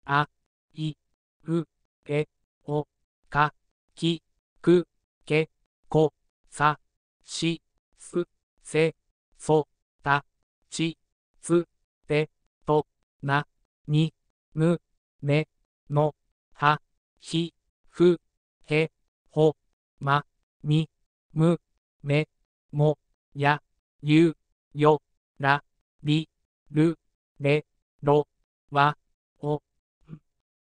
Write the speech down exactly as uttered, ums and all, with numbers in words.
あ、い、う、え、お、か、き、く、け、こ、さ、し、す、せ、そ、た、ち、つ、て、と、な、に、ぬ、ね、の、は、ひ、ふ、へ、ほ、ま、み、む、め、も、や、ゆ、よ、ら、り、る、れ、ろ、わ、